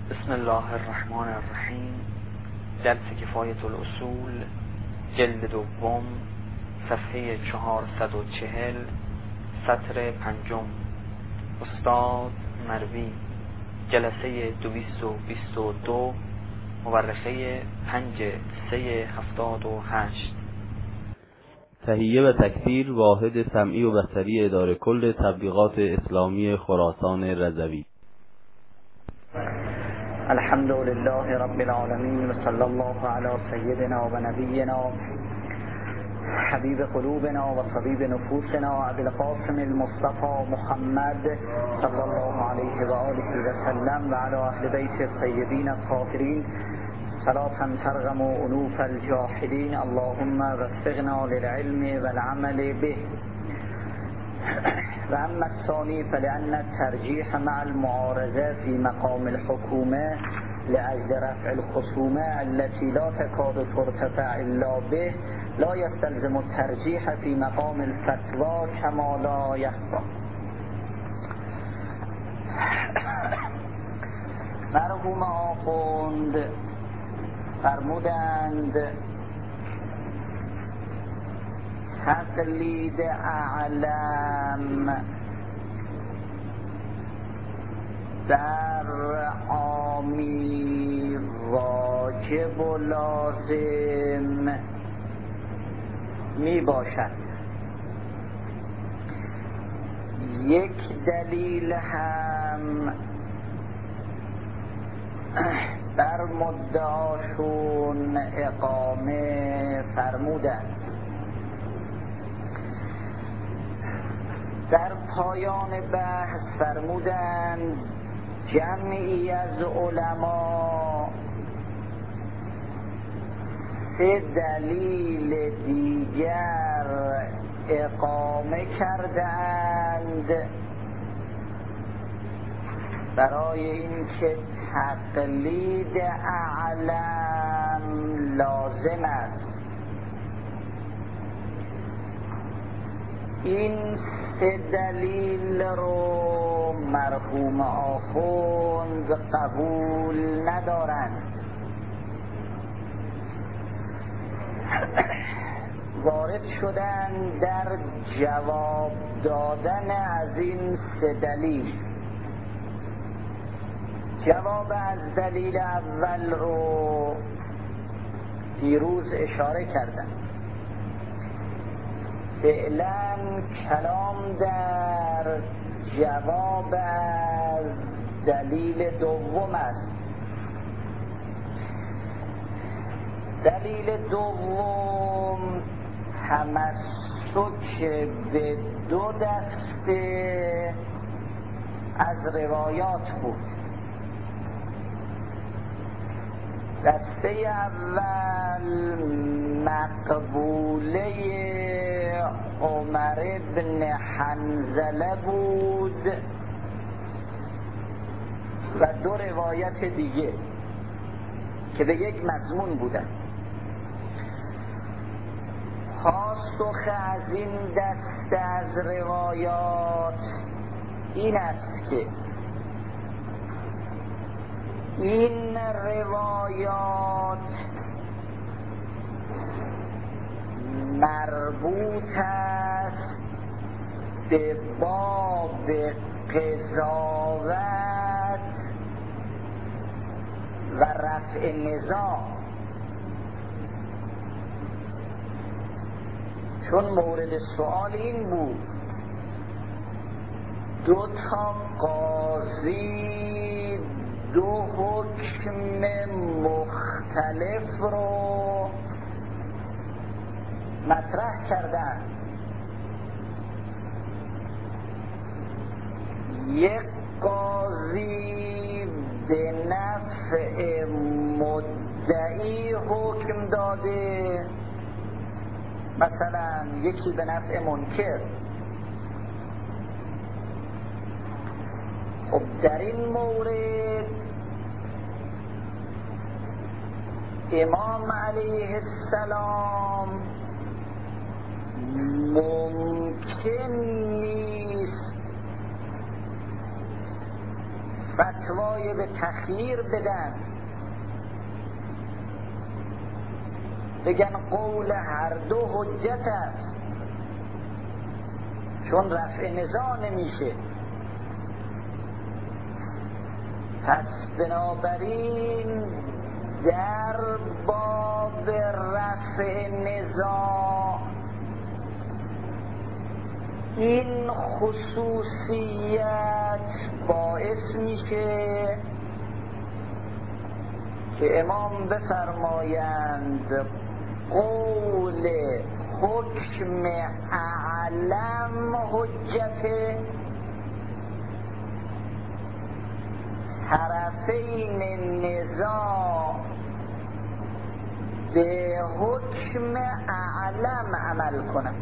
بسم الله الرحمن الرحیم. درس کفایت الاصول، جلد دوم، صفحه 440، سطر 5. استاد مروی، جلسه 222، مورخه 5/3/78. تهیه و تکثیر واحد سمعی و بصری اداره کل تبلیغات اسلامی خراسان رضوی. الحمد لله رب العالمین و صلی الله علی سیدنا و نبینا حبیب قلوبنا و طبیب نفوسنا ابی القاسم المصطفى محمد صلی الله علیه و آله و سلم و علی اهل بیت الطیبین الطاهرین صلاة ترغم انوف الجاحدین. اللهم وفقنا للعلم والعمل به. و اما الثانی فلأن الترجیح مع المعارضه في مقام الحكومه لأجل رفع الخصومه التي لا تكاد ترتفع الا به لا يستلزم الترجیح في مقام الفتوى كما لا يخفى. مرحوم آخوند فرمودند تقلید اعلم در عامی واجب و لازم می باشد. یک دلیل هم بر مدعاشون اقامه فرمودند. در پایان بحث فرمودند جمعی از علما 3 دلیل دیگر اقامه کردند برای اینکه تقلید اعلم لازم است. این 3 دلیل رو مرحوم آخوند قبول ندارند. وارد شدن در جواب دادن از این 3 دلیل. جواب از دلیل اول رو دیروز اشاره کردم. فعلا کلام در جواب از دلیل دوم است. دلیل دوم تمسک به 2 دسته از روایات بود. دسته اول مقبوله عمر بن حنظله بود و 2 روایت دیگه که به یک مضمون بودن. پاسخ از این دسته از روایات این است که این روایات مربوط است به باب قضاوت و رفع نزاع، چون مورد سوال این بود 2 قاضی 2 حکم مختلف رو مطرح کردن. یک قاضی به نفع مدعی حکم داده، مثلا یکی به نفع منکر. خب در این مورد امام علیه السلام ممکن نیست فتوای به تخییر بدن، بگن قول هر دو حجت است، چون رفع نزاع نمیشه. پس بنابراین در باب رفع نزاع این خصوصیت باعث میشه که امام بفرمایند قول حکم اعلم حجته، طرفین نزاع به حکم اعلم عمل کنم.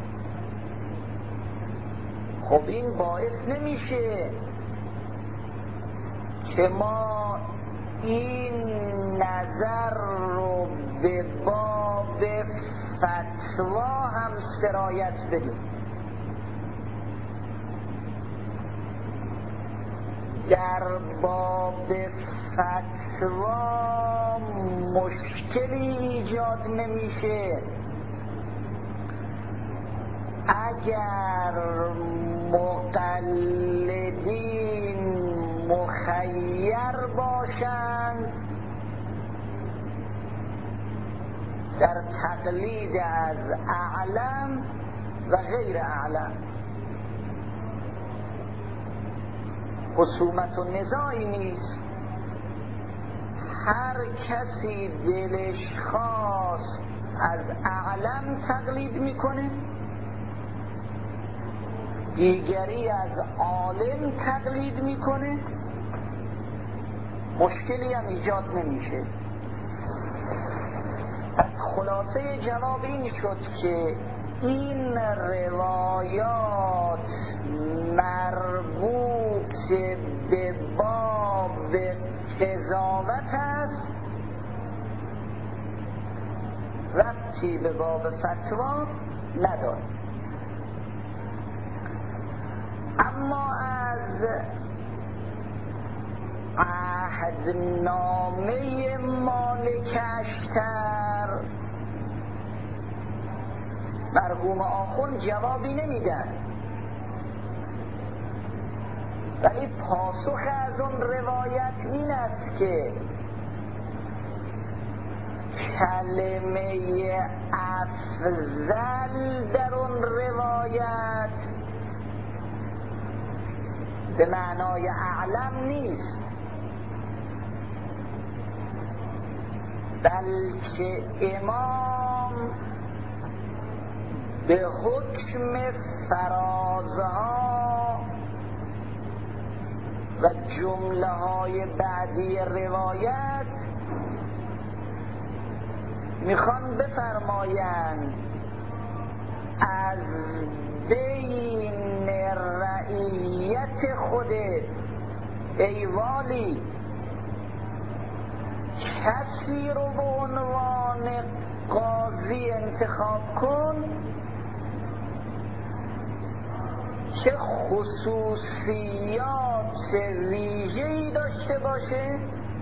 خب این باعث نمیشه که ما این نظر رو به باب فتوا هم سرایت بدیم. در باب فتوا مشکلی ایجاد نمیشه اگر مقلدین مخیر باشند در تقلید از اعلم و غیر اعلم. خصومت و نزاعی نیست، هر کسی دلش خواست از اعلم تقلید میکنه، دیگری از عالم تقلید میکنه، مشکلی هم ایجاد نمیشه. پس خلاصه جواب این شد که این روایات مربوط به باب قضاوت است، ربطی به باب فتوا ندارد. اما از عهدنامه مالک اشتر مرحوم آخوند جوابی نمیدن، ولی پاسخ از اون روایت این است که کلمه افضل در اون روایت به معنای اعلم نیست، بلکه امام به حکم فرازها و جمله های بعدی روایت میخوان بفرمایند از بین رعیت خودت ای والی کسی رو به عنوان قاضی انتخاب کن که خصوصیات ویژه‌ای داشته باشه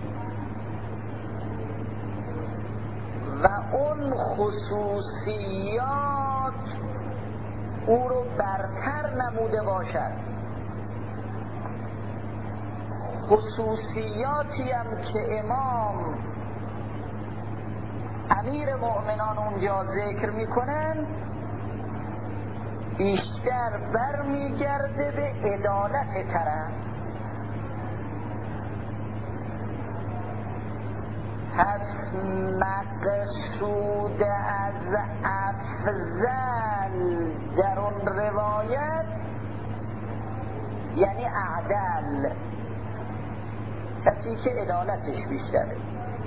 و اون خصوصیات او رو برتر نموده باشد. خصوصیاتی هم که امام امیر مؤمنان اونجا ذکر میکنن بیشتر برمیگرده به عدالت طرف. پس مقصود از افضل در اون روایت یعنی اعدل، کسی که عدالتش بیشتره.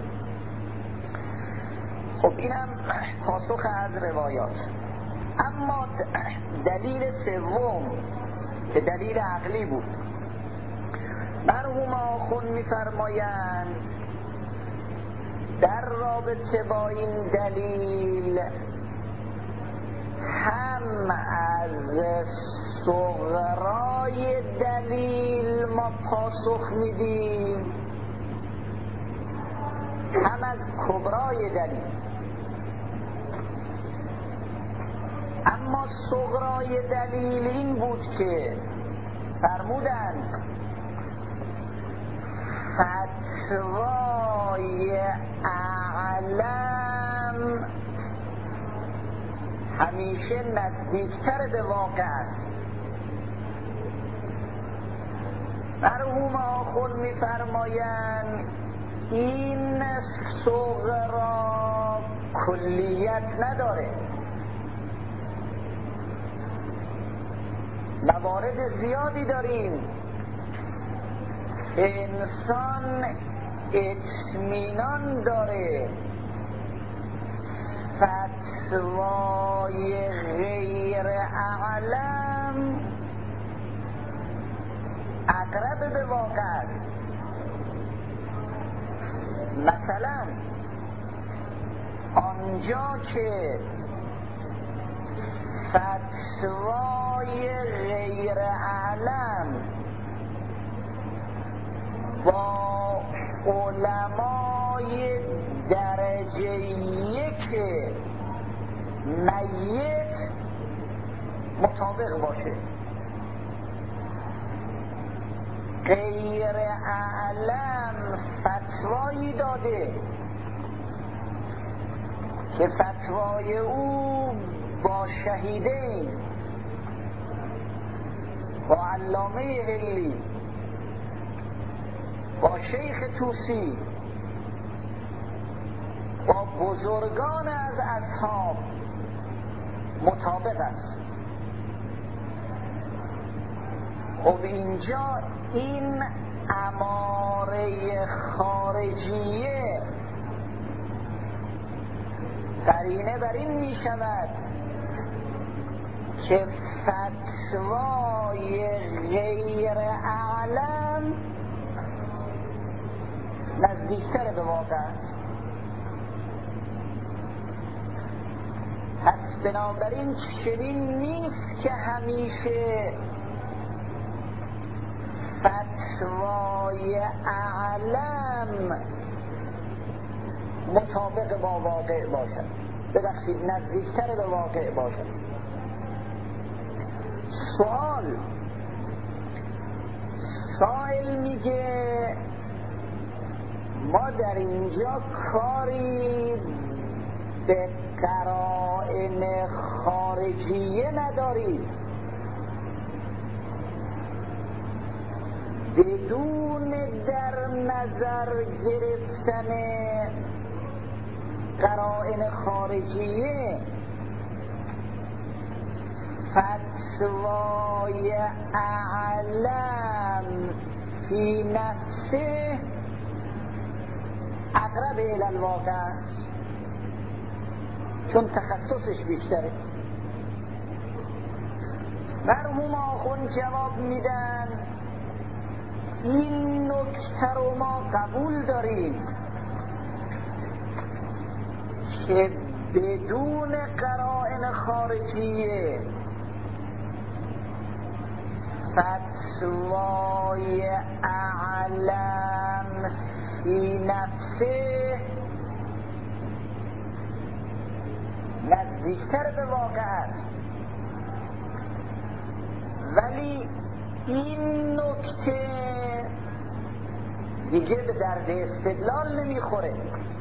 خب اینم پاسخ از روایات. اما دلیل سوم که دلیل عقلی بود، مرحوم آخوند می‌فرمایند در رابطه با این دلیل هم از صغرای دلیل ما پاسخ میدیم هم از کبرای دلیل. اما صغرای دلیل این بود که فرمودند فتوای اعلم همیشه نزدیکتر به واقع است. مرحوم آخوند می‌فرمایند این صغرا کلیت نداره، موارد زیادی داریم انسان اطمینان داره فتوای غیر اعلم اقرب به واقع است. مثلا آنجا که فتوای غیر اعلم با علمای درجه یک میت مطابق باشه، غیر اعلم فتوایی داده که فتوای او با شهیدین، با علامه هلی، با شیخ توسی، با بزرگان از اصحاب مطابق است. خب اینجا این اماره خارجیه قرینه بر این می شود که فتوای غیر اعلم نزدیکتر به واقع است. پس بنابراین چنین نیست که همیشه فتوای اعلم مطابق با واقع باشد، ببخشید نزدیکتر به واقع باشد. سائل میگه ما در اینجا کاری به قرائن خارجیه نداریم، بدون در نظر گرفتن قرائن خارجیه فتوای اعلم فی نفسه اقرب الی الواقع است، چون تخصصش بیشتره. مرحوم آخوند جواب میدن این نکته رو ما قبول داریم که بدون قرائن خارجیه فتوای اعلم فی نفسه نزدیکتر به واقع است، ولی این نکته دیگه به درد استدلال نمیخوره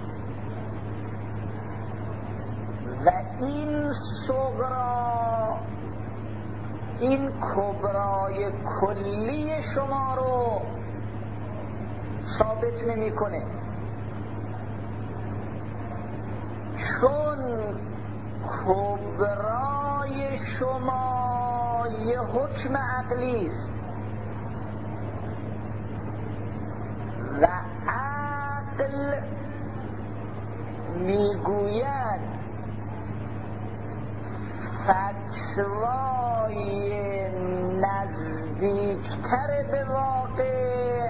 و این صغرا، این کبرای کلی شما رو ثابت نمیکنه، چون کبرای شما یه حکم عقلی است و عقل میگوید فتوای نزدیکتر به واقع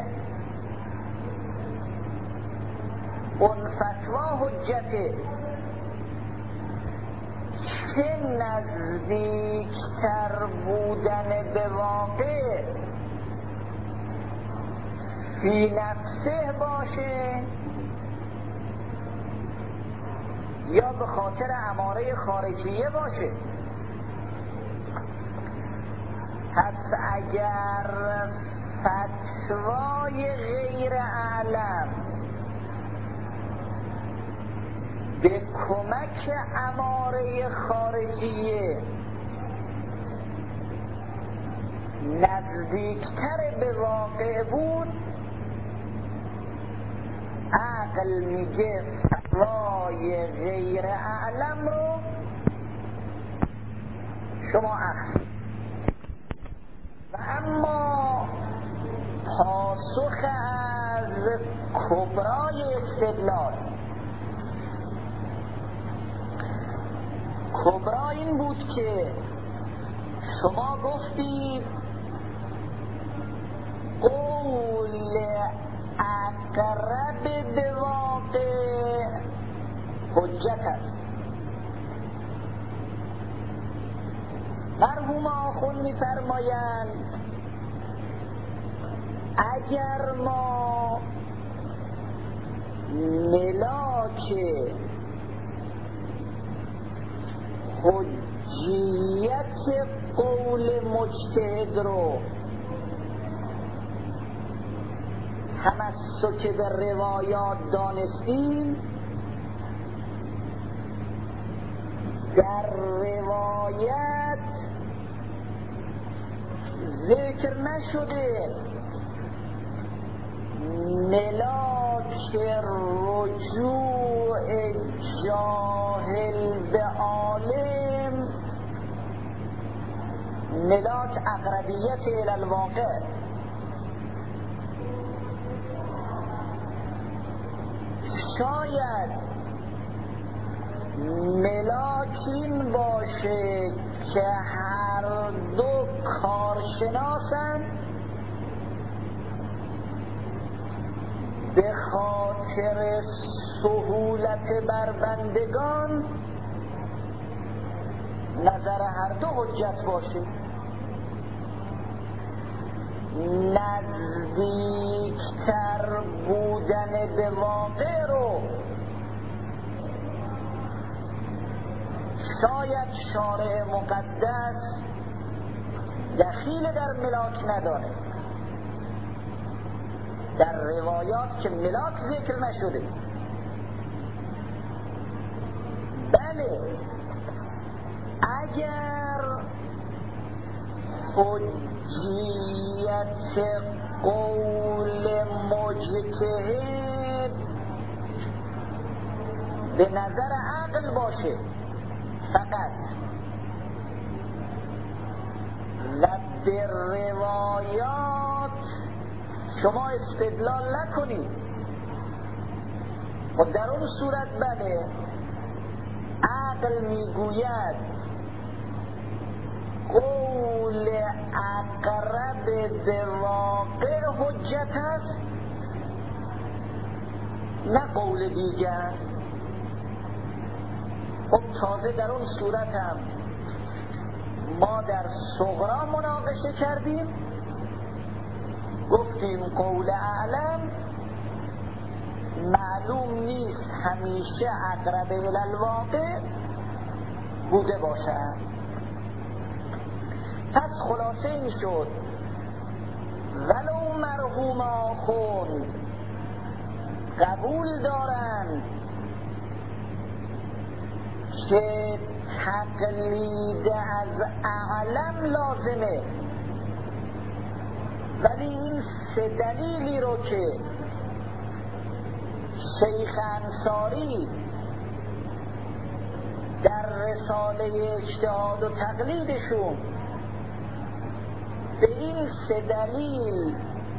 اون فتوا حجته، چه نزدیکتر بودن به واقع فی نفسه باشه یا به خاطر اماره خارجیه باشه. پس اگر فتوای غیر اعلم به کمک اماره خارجیه نزدیکتر به واقع بود، عقل میگه فتوای غیر اعلم رو شما اخذ. و اما پاسخ از کبرای استدلال، کبرا این بود که شما گفتید قول اقرب به واقع حجت است. مرحوم آخوند می‌فرمایند اگر ما ملاک حجیت قول مجتهد رو تمسک به روایات دانستیم، در روایت ذکر نشده ملاک رجوع جاهل به عالم، ملاک اقربیت الی الواقع. شاید ملاک این باشه که هر دو کارشناسن به خاطر سهولت بر بندگان نظر هر دو حجت باشه. نزدیکتر بودن به واقع رو شاید شارع مقدس دخیل در ملاک نداره، در روایات که ملاک ذکر نشده. بله اگر حجیت قول مجتهد به نظر عقل باشه فقط و به روایات شما استدلال نکنید، و در اون صورت بله عقل میگوید قول اقرب به واقع حجت است نه قول دیگر. خب تازه در اون صورت هم ما در صغرا مناقشه کردیم، گفتیم قول اعلم معلوم نیست همیشه اقرب الی الواقع بوده باشد. پس خلاصه این شد ولو مرحوم آخوند قبول دارند که تقلید از اعلم لازمه، ولی این سه دلیلی رو که شیخ انصاری در رساله اجتهاد و تقلیدشون به این سه دلیل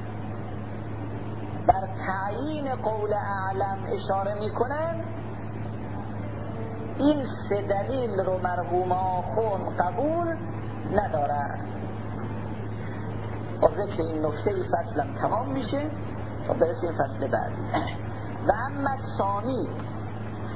بر تعیین قول اعلم اشاره میکنن، این سه دلیل رو مرحوم آخوند قبول ندارن. با ذکر این نکته فصلم تمام میشه تا برسیم فصل بعد. و اما ثانی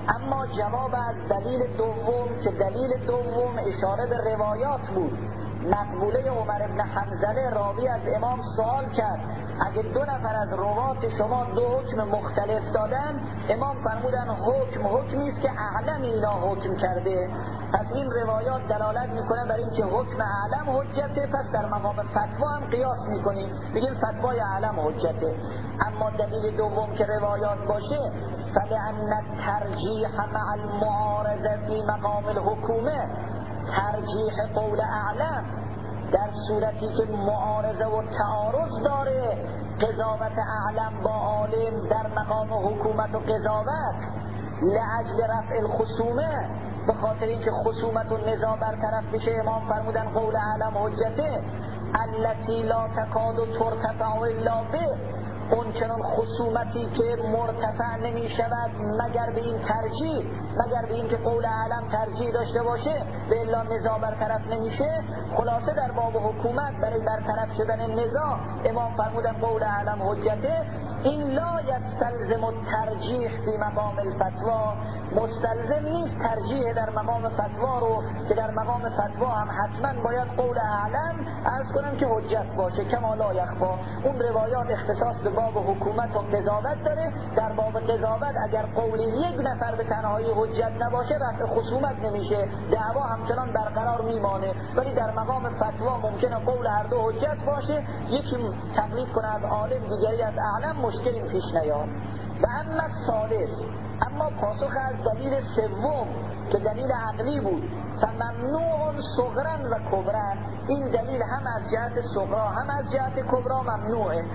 اما جواب از دلیل دوم که دلیل دوم اشاره به روایات بود، مقبوله عمر ابن حنظله راوی از امام سوال کرد اگه دو نفر از روات شما دو حکم مختلف دادن، امام فرمودن حکمی است که اعلم اینا حکم کرده. پس این روایات دلالت میکنه بر این که حکم اعلم حجته، پس در مقام فتوا هم قیاس میکنیم بگیم فتوای اعلم حجته. اما دلیل دوم که روایات باشه، فلأن الترجیح مع المعارضه فی مقام الحکومه، ترجیح قول اعلم در صورتی که معارضه و تعارض داره قضاوت اعلم با عالم در مقام حکومت و قضاوت، لأجل رفع الخصومه، به خاطر اینکه خصومت و نزاع برطرف بشه، امام فرمودن قول اعلم حجته. التي لا تکاد ترتفع الا به، اون چنان خصومتی که مرتفع نمی شود مگر به این ترجیح، مگر به این که قول اعلم ترجیح داشته باشه، به الا نزاع برطرف نمیشه. خلاصه در باب حکومت برای برطرف شدن نزاع امام فرمودن قول اعلم حجته. این لا یستلزم الترجیح فی مقام الفتوا، مستلزم نیست ترجیح در مقام فتوا رو، که در مقام فتوا هم حتما باید قول اعلم عرض کنم که حجت باشه، کما لا یخفا. اون روایات اختصاص به باب حکومت و قضاوت داره، در باب قضاوت اگر قول یک نفر به تنهایی حجت نباشه رفع خصومت نمیشه، دعوا همچنان برقرار میمانه. ولی در مقام فتوا ممکنه قول هر دو حجت باشه، یکی تقلید کنه از عالم دیگری از اعلم، مشکلی پیش نیاد. و اما الثالث، اما پاسخ از دلیل سوم که دلیل عقلی بود، فممنوع صغرا و کبرا، این دلیل هم از جهت صغرا هم از جهت کبرا ممنوعه.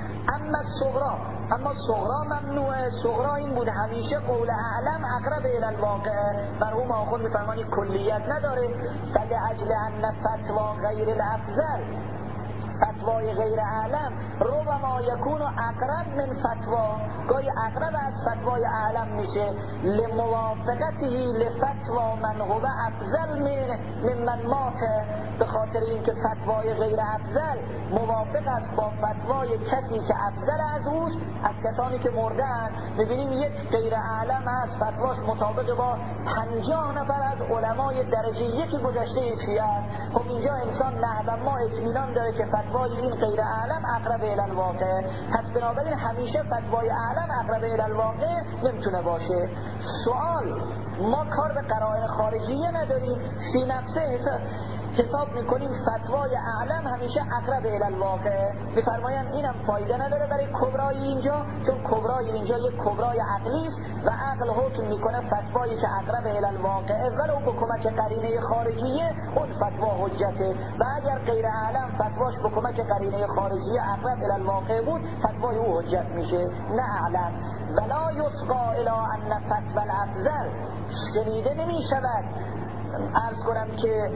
اما صغرا ممنوعه. صغرا این بود همیشه قول اعلم اقرب الی الواقع، مرحوم آخوند میفرمانی کلیت نداره. فلأجل ان فتوا غیر الافضل، فتوای غیر اعلم ربما یکون اقرب من فتوا، گاهی اقرب از فتوای اعلم میشه، لموافقته لفتوا من هو افضل من مات، به خاطر اینکه فتوای غیر افضل موافق است با فتوای کسی که افضل از اوست، از کسانی که مردن. میبینیم یک غیر اعلم هست فتواش مطابق با 50 نفر از علمای درجه یکی گذشته شیعه است. خب اینجا انسان نه ما اطمینان داره که فتوای این غیر اعلم اقرب الی الواقع، پس بنابراین همیشه فتوای اعلم اقرب الی الواقع نمیتونه باشه. سوال، ما کار به قرائن خارجیه نداریم، فی نفسه حساب میکنیم فتوای اعلم همیشه اقرب الی الواقع، میفرمایند اینم فایده نداره برای کبرای اینجا، چون کبرای اینجا یک کبرای عقلی است و عقل حکم میکنه فتوایی که اقرب الی الواقع ولو به کمک قرینه خارجیه اون فتوا حجته، و اگر غیر اعلم فتواش به کمک قرینه خارجیه اقرب الی الواقع بود فتوای او حجت میشه نه اعلم. ولا یسقا الی ان فتوا الافضل، شنیده نمیشود، عرض کنم که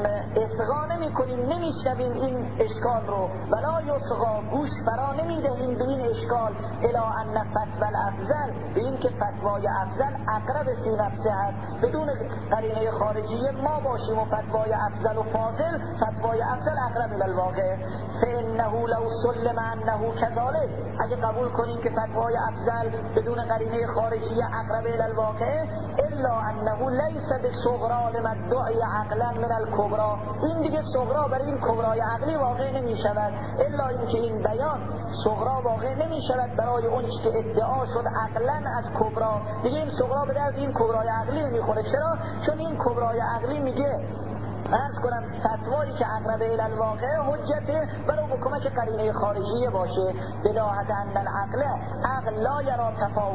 اصغا نمی کنیم، نمیشنویم این اشکال رو، ولا یسغا، گوش فرا نمیدهیم به این اشکال، الا ان فتوا الافضل، به این که فتوای افضل اقرب فی نفسه هست، بدون قرینه خارجیه ما باشیم و فتوای افضل و فاضل، فتوای افضل اقرب الی الواقع. فانه لو سلم انه كذلك، اگه قبول کنیم که فتوای افضل بدون قرینه خارجیه اقرب الی الواقع، الا انه لیس بصغرا لمدعی عقلا من الکبرا، این دیگه صغرا برای این کبرای عقلی واقع نمی شود، الا اینکه این بیان صغرا واقع نمی شود برای اون که ادعا شد عقلا از کبرا، دیگه این صغرا به درد این کبرای عقلی نمیخوره. چرا؟ چون این کبرای عقلی میگه عرض کنم فتوایی که اقرب الی الواقع حجته ولو به کمک قرینه خارجیه باشه. بداهت ان العقل، عقل لا یرا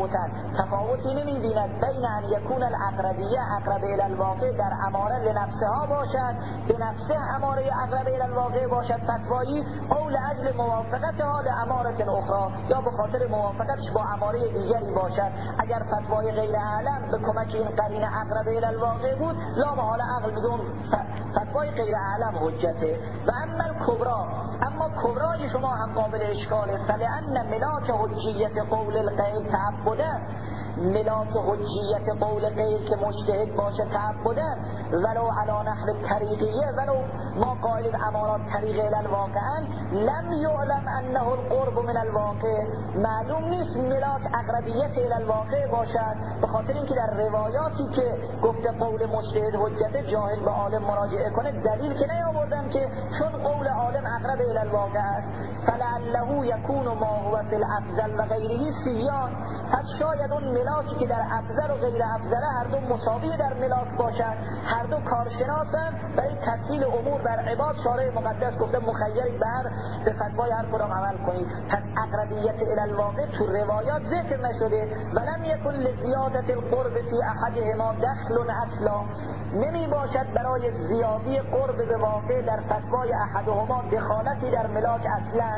تفاوتی نمیبیند بین ان یکون الاقربیه اقرب الی الواقع در اماره لنفسها باشد، به نفسه اماره اقرب الی الواقع باشد فتوایی، او لاجل موافقتها لاماره اخرى، یا به خاطر موافقتش با اماره دیگری باشد. اگر فتوای غیر اعلم به کمک این قرینه اقرب الی الواقع بود، لا محاله عقل بدون فتوای غیر اعلم حجته. و اما الکبرا، اما کبرای شما هم قابل اشکاله، فلأن ملاک حجیت قول الغیر تعبده، ملاک حجیت قول غیر که مجتهد باشه تعبدن ولو علی نحو طریقیه، ولو ما قائل امارات طریق الی الواقعا، لم یعلم انه القرب من الواقع، معلوم نیست ملاک اقربیت الی الواقع باشد، به خاطر اینکه در روایاتی که گفته قول مجتهد حجت جاهل به عالم مراجعه کنه دلیل که نیاوردن که چون قول عالم اقرب الی الواقع است. فلعله یکون ما هو فی الافضل و غیره سیان، پس شاید اون ملاکی که در افضل و غیر افضل هر دو مساوی در ملاک باشند، هر دو کارشناسن برای تسهیل امور بر عباد. شارع مقدس گفته مخیرید به فتوای هر کدام عمل کنید. پس اقربیت الی الواقع تو روایات ذکر نشده. ولم یکن لزیادت القرب فی احدهما دخل اصلا، نمی باشد برای زیادی قرب به واقع در فتوای احدهما دخالتی در ملاک اصلا.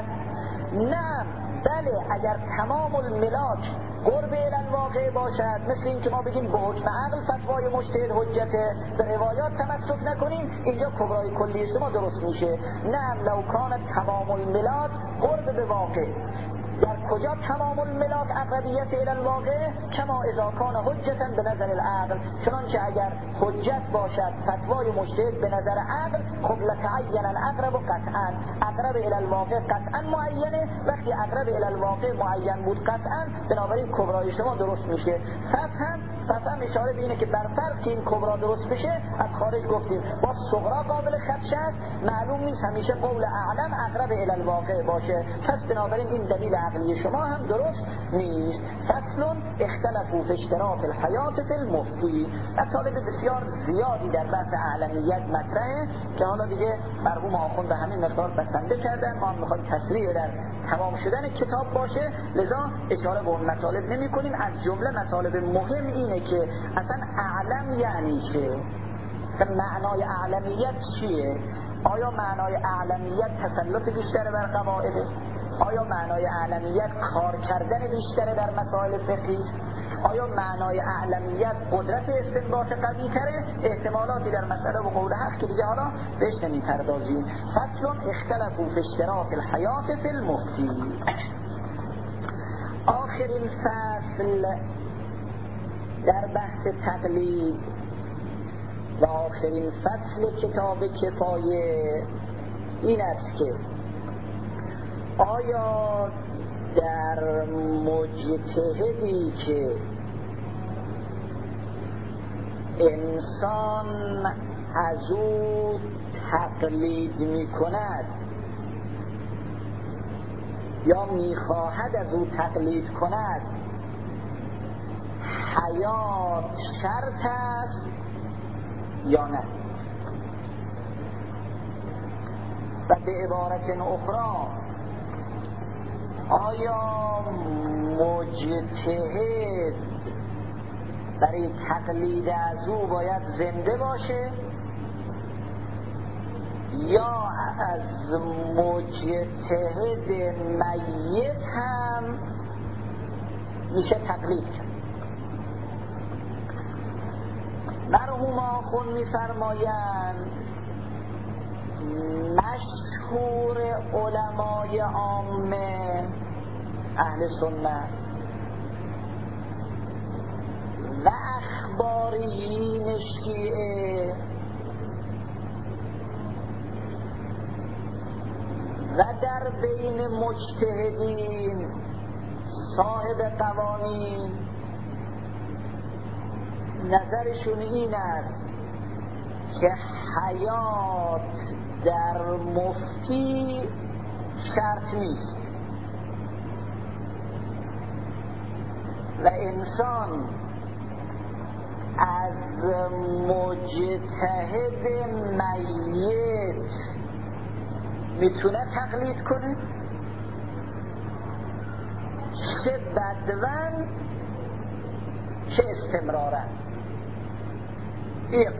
نه بله، اگر تمام الملاک قرب الی الواقع باشد، مثل این که ما بگیم به حکم عقل فتوای مجتهد حجته، به روایات تمسک نکنیم، اینجا کبرای کلی شما درست میشه. نه لو کان تمام الملاک قرب به واقع، در کجا تمام الملاک اقربیت الی الواقع؟ کما اذا کان حجتا به نظر العقل، چنانچه اگر حجت باشد فتوای مجتهد به نظر عقل، خب لتعین الاقرب قطعا، اقرب الی الواقع قطعا معینه. وقتی اقرب الی الواقع معین بود قطعا، بنابراین کبرای شما درست میشه. فهم اشاره به اینه که بر فرض که این کبرا درست بشه از خارج گفتیم با صغرا قابل خدش است، معلوم نیست همیشه قول اعلم اقرب الی الواقع باشه، پس بنابراین این دلیل عقلی شما هم درست نیست. فصل اختلفوا فی اشتراط الحیات فی المفتی، مطالب بسیار زیادی در بحث اعلمیت مطرحه که حالا دیگه مرحوم آخوند به همین مقدار بسنده کردن، ما هم میخوایم تسریع در تمام شدن کتاب باشه، لذا اشاره به اون مطالب نمی کنیم. از جمله مطالب مهم اینه که اصلا اعلم یعنی چه، معنای اعلمیت چیه؟ آیا معنای اعلمیت تسلط بیشتر بر قواعده؟ آیا معنای اعلمیت کار کردن بیشتر در مسائل فقهی؟ آیا معنای اعلمیت قدرت استنباط قوی تره؟ احتمالاتی در مسئله و قول حق که دیگه حالا بهش نمی‌پردازیم. فصل اختلفوا فی اشتراط الحیات فی المفتی. آخرین فصل در بحث تقلید و آخرین فصل کتاب کفایه این است که آیا در مجتهدی که انسان از او تقلید می کند یا می خواهد از او تقلید کند حیات شرط است یا نه؟ و به عبارت اخرى آیا مجتهد برای تقلید از او باید زنده باشه یا از مجتهد میت هم میشه تقلید کرد؟ مرحوم آخوند می‌فرمایند مشهور علمای عامه اهل سنت و اخباریین شیعه و در بین مجتهدین صاحب قوانین نظرشون این است که حیات در مفتی شرط نیست و انسان از مجتهد میت میتونه تقلید کنه، چه بدون چه استمرارا. یک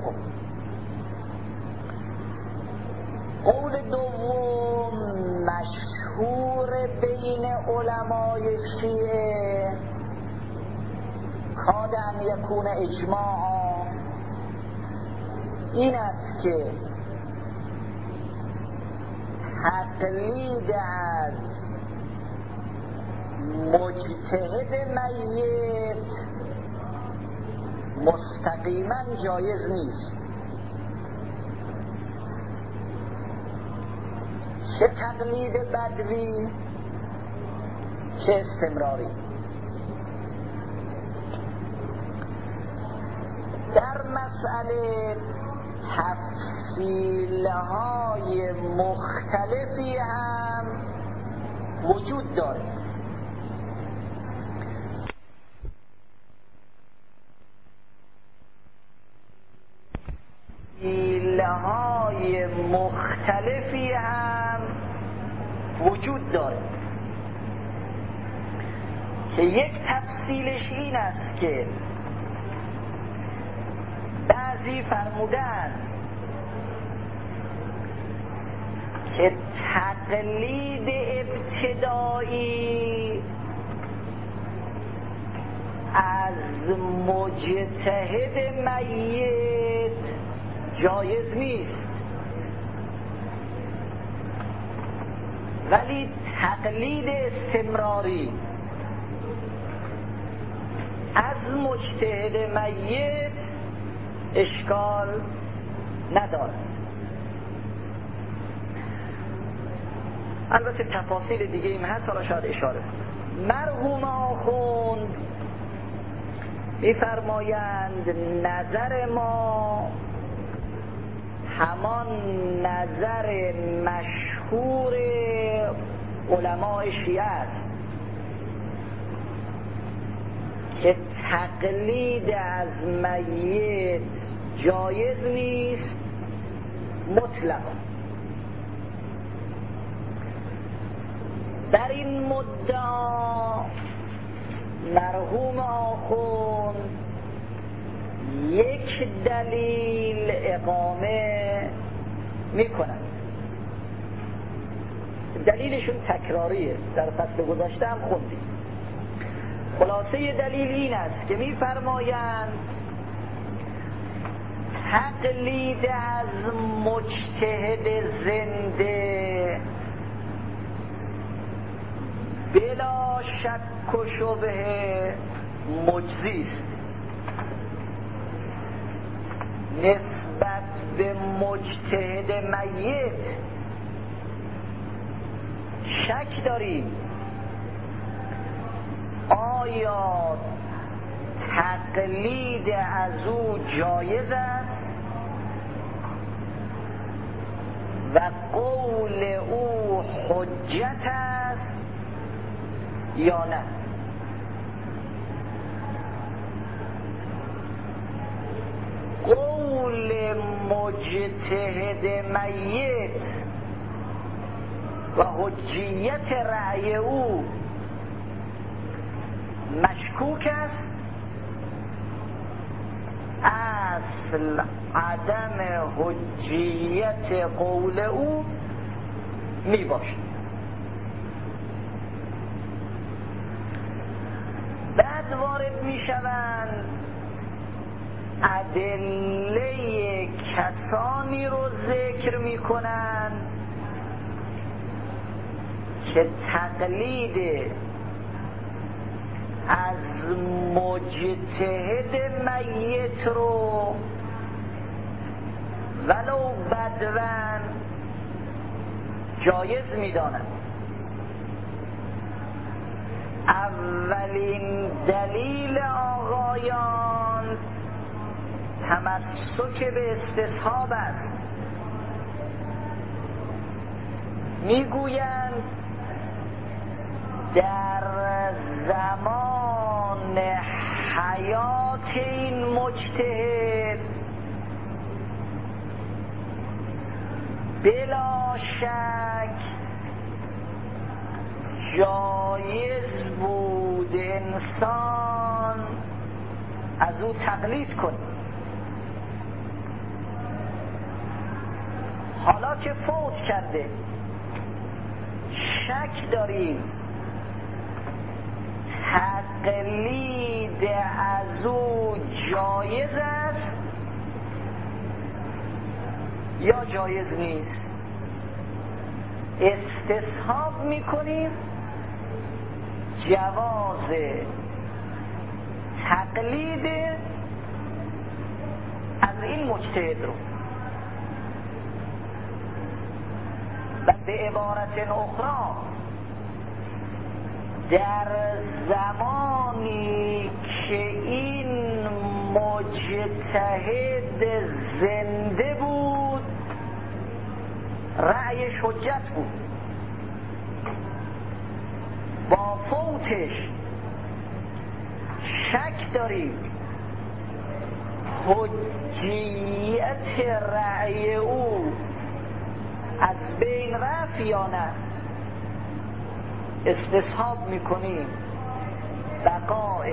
قول دوم مشهور بین علمای شیعه کادم یکون اجماعا این است که تقلید از مجتهد میت مستقیما جایز نیست، چه تقلید بدوی چه استمراری. در مسئله تفصیل‌های مختلفی هم وجود داره. تفصیل‌های مختلفی هم وجود داره که یک تفصیلش این است که بعضی فرمودن که تقلید ابتدایی از مجتهد میت جایز نیست، ولی تقلید استمراری از مجتهد میت اشکال ندارد. البته تفاصیل دیگه این هست، حالا شاید اشاره مرحوم آخوند می‌فرمایند نظر ما همان نظر مشهور علماء شیعه است که تقلید از میت جایز نیست مطلقا. در این مدعا مرحوم آخوند یک دلیل اقامه میکنند. دلیلشون تکراریه، در فصل گذشته هم خوندیم. خلاصه دلیل این است که میفرمایند تقلید از مجتهد زنده بلا شک و شبهه مجزی است. نسبت به مجتهد میت شک داریم آیا تقلید از او جایز است و قول او حجت است یا نه. قول مجتهد میت و حجیت رأی او مشکوک است، اصل عدم حجیت قول او می باشد. بعد وارد می شوند ادله کسانی رو ذکر می کنند که تقلید از مجتهد میت رو ولو بدون جایز می‌دانند. اولین دلیل آقایان تمسک به استصحاب است. میگویند در زمان حیات این مجتهد بلا شک جایز بود انسان از او تقلید کنه. حالا که فوت کرده شک داریم تقلید از او جایز است یا جایز نیست. استصحاب میکنیم جواز تقلید از این مجتهد رو. و به عبارت اخرى در زمانی که این مجتهد زنده بود رأیش حجت بود، با فوتش شک داریم حجیت رأی او از بین رفت یا نه، استصحاب میکنیم بقای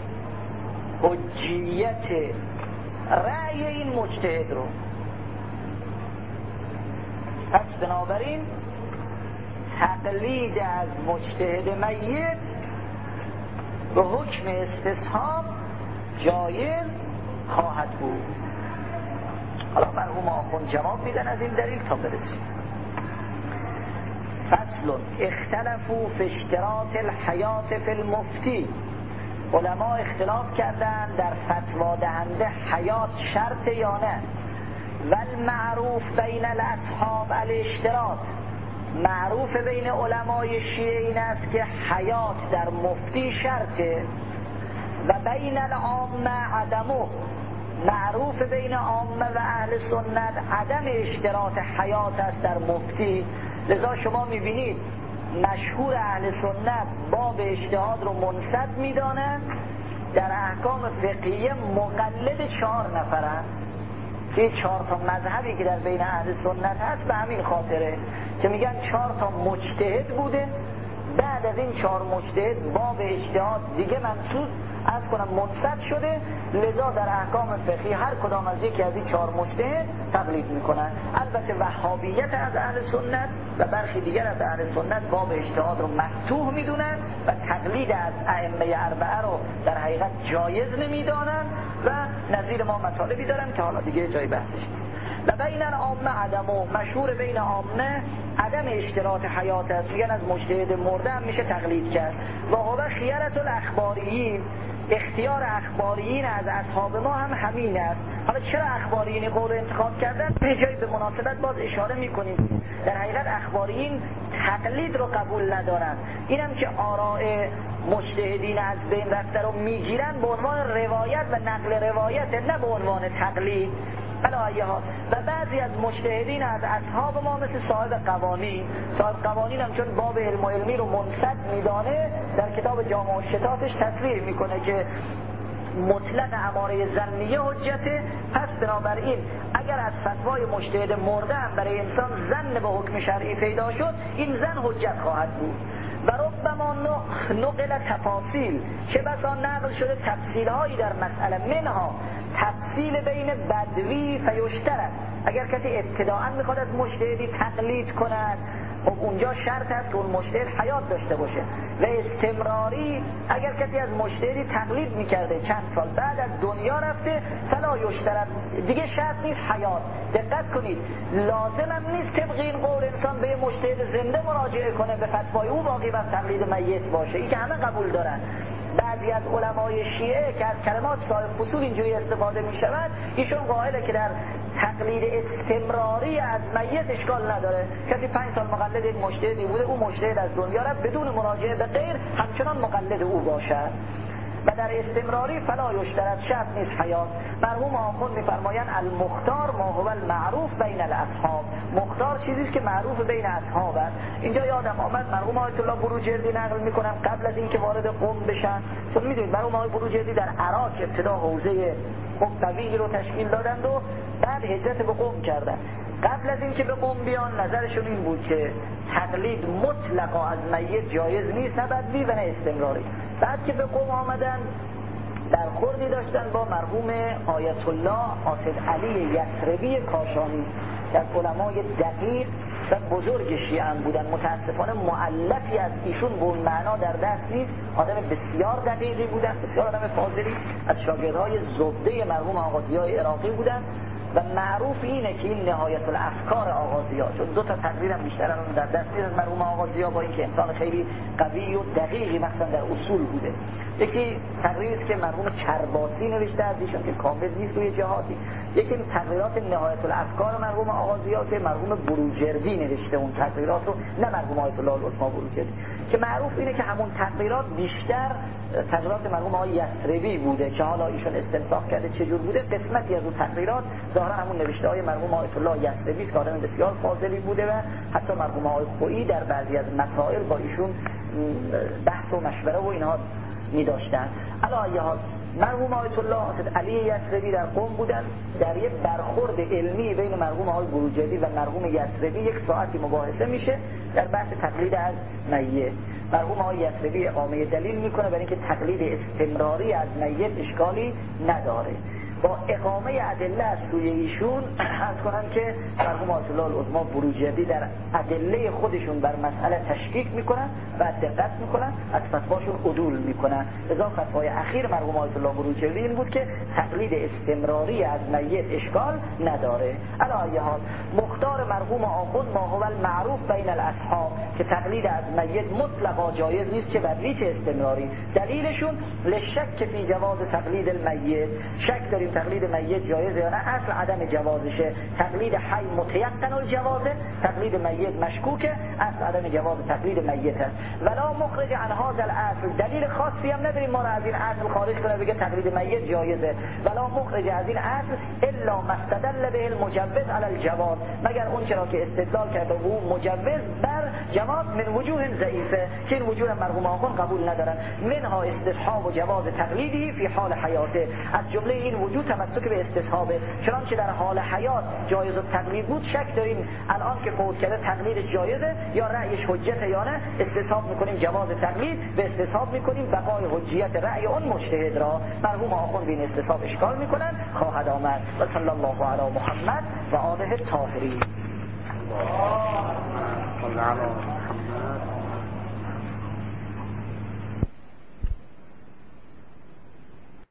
حجیت رأی این مجتهد رو. پس بنابراین تقلید از مجتهد میت به حکم استصحاب جایز خواهد بود. حالا مرحوم آخوند جواب میدن از این دلیل تا برسیم. فصل اختلفوا فی اشتراط الحیات فی المفتی. علما اختلاف کردن در فتوا دهنده حیات شرط یا نه. والمعروف بین الاصحاب الاشتراط. معروف بین علمای شیعه این است که حیات در مفتی شرطه و بین العامه عدمه. معروف بین عامه و اهل سنت عدم اشتراط حیات است در مفتی. لذا شما میبینید مشهور اهل سنت باب اجتهاد رو منصب میدانند، در احکام فقهیه مقلد 4 نفرن. این 4 تا مذهبی که در بین اهل سنت هست به همین خاطره که میگن 4 تا مجتهد بوده، بعد از این 4 مجتهد باب اجتهاد دیگه منصوص از کنم منصب شده، لذا در احکام فقهی هر کدام از یکی از این 4 مجتهد تقلید میکنن. البته وهابیت از اهل سنت و برخی دیگر از اهل سنت باب اجتهاد رو مفتوح میدونن و تقلید از ائمه اربعه رو در حقیقت جایز نمیدانن و نظیر ما مطالبی دارن که حالا دیگه جای بحثش نیست. و بین العامه عدمو، مشهور بین عامه عدم اشتراط حیات است، میگن از مجتهد مرده هم میشه تقلید کرد. و هو خیارة الاخباریین، اختیار اخباریین از اصحاب ما هم همین است. حالا چرا اخباریین قول انتخاب کردن؟ به جایی به مناسبت باز اشاره میکنیم در حقیقت اخباریین تقلید رو قبول ندارن، اینم که آراء مجتهدین از بین رفته رو میگیرن به عنوان روایت و نقل روایت، نه به عنوان تقلید. و بعضی از مجتهدین از اصحاب ما مثل صاحب قوانین هم چون باب علم و علمی رو منصب میدانه در کتاب جامع الشتاتش تصریح میکنه که مطلق اماره ظنیه حجته. پس بنابراین اگر از فتوای مجتهد مرده هم برای انسان ظن به حکم شرعی پیدا شد، این ظن حجت خواهد بود. و ربما نقل تفاصیل، چه بسا نقل شده تفصیل هایی در مسئله، منها تفصیل بین بدوی فیشترد. اگر کسی ابتداعا میخواد از مجتهدی تقلید کند، خب اونجا شرط است که اون مجتهد حیات داشته باشه. و استمراری، اگر کسی از مجتهدی تقلید میکرده چند سال بعد از دنیا رفته، فلا یشترد، دیگه شرط نیست حیات. دقت کنید، لازم هم نیست طبق این قول انسان به مجتهد زنده مراجعه کنه به فتوای او باقی بر تقلید میت باشه، این که همه قبول دارن. بعضی از علمای شیعه که از کلمات صاحب فصول اینجوری استفاده می شود، ایشون قائله که در تقلید استمراری از میت اشکال نداره. کسی 5 سال مقلد یک مجتهدی بوده، او مجتهد از دنیا رفت، بدون مراجعه به غیر همچنان مقلد او باشد. و در استمراری فلا یشترط، شرط نیست حیات. مرحوم آخوند میفرمایند المختار ما هو المعروف بین الاصحاب. مختار چیزی است که معروف بین اصحاب است. اینجا یادم آمد مرحوم آیت الله بروجردی نقل میکنم قبل از اینکه وارد قم بشن، چون میدونید مرحوم آیت بروجردی در عراق ابتدا حوزه قوی رو تشکیل دادند و بعد هجرت به قم کردند. قبل از اینکه به قم بیان نظرشون این بود که تقلید مطلقا از میت جایز نیست، نه بدوی و نه استمراری. بعد که به قم آمدن برخوردی داشتن با مرحوم آیت الله آصف علی یثربی کاشانی که از علمای دقیق و بزرگ شیعه بودن. متاسفانه مؤلفی از ایشون به اون معنا در دست نیست. آدم بسیار دقیقی بودن، بسیار آدم فاضلی، از شاگردهای زبده مرحوم آقا ضیاء عراقی بودن و معروف اینه که این نهایت الافکار آغازی‌ها، چون دو تا تقریر هم بیشتر الان در دست نیست مرحوم آغازی‌ها، با اینکه انسان خیلی قوی و دقیقی مثلا در اصول بوده. یکی تقریری است که مرحوم چرباسی نوشته از ایشون که کامل نیست روی جهاتی. یکی تقریرات نهایت الافکار مرحوم آغازی‌ها که مرحوم بروجردی نوشته اون تقریرات رو، نه مرحوم آیت الله العظمی بروجردی، که معروف اینه که همون تقریرات بیشتر تقریرات مرحوم آقای یثربی بوده که حالا ایشون استنساخ کرده چجور بوده. قسمتی از اون تقریرات ظاهرا همون نوشته های مرحوم آیت الله یثربی که آدم بسیار فاضلی بوده و حتی مرحوم آقای خویی در بعضی از مسائل با ایشون بحث و مشوره و اینها می داشتن. علی حال مرحوم آیت الله علی یثربی در قم بودن، در یک برخورد علمی بین مرحوم آقای بروجردی و مرحوم یثربی یک ساعتی مباحثه میشه در بحث تقلید از میت. مرحوم آقای یثربی اقامه دلیل میکنه برای اینکه تقلید استمراری از میت اشکالی نداره. با اقامه ادله از سوی ایشون عرض کنم که مرحوم آیت الله العظمی بروجردی در ادله خودشون بر مسئله تشکیک میکنن و دقت میکنن، از فتواشون عدول میکنن. لذا فتوای اخیر مرحوم آیت الله بروجردی این بود که تقلید استمراری از میت اشکال نداره. علی ای حال مختار مرحوم آخوند ما هو المعروف بین الاصحاب که تقلید از میت مطلقا جایز نیست که بر چه استمراری. دلیلشون لشک فی جواز تقلید المیت، شک داریم تقلید میت جایزه یا نه، اصل عدم جوازشه. تقلید حی متیقن الجوازه، تقلید میت مشکوکه، اصل عدم جواز تقلید میت است. ولا مخرج عن هذا الاصل، دلیل خاصی هم نداریم ما را از این اصل خارج کنه بگه تقلید میت جایزه. ولا مخرج از این اصل الا ما استدل به المجوز علی الجواز، مگر اون چرا که استدلال کرده او مجوز بر جواز من وجوه ضعیفه که این وجوه مرحوم آخوند قبول ندارن. منها استصحاب و جواز تقلیدی فی حال حیاته، از جمله این وجود تمسک به استصحابه، چنانچه در حال حیات جایز التقلید بود شک داریم الان که فوت کرده تقلید جایزه یا رأیش حجته یا نه، استصحاب میکنیم جواز تقلید، به استصحاب میکنیم بقای حجیت رأی اون مجتهد را. مرحوم آخوند بین استصحاب اشکال میکنن خواهد آمد. و صلی الله علی محمد و آله الطاهرین.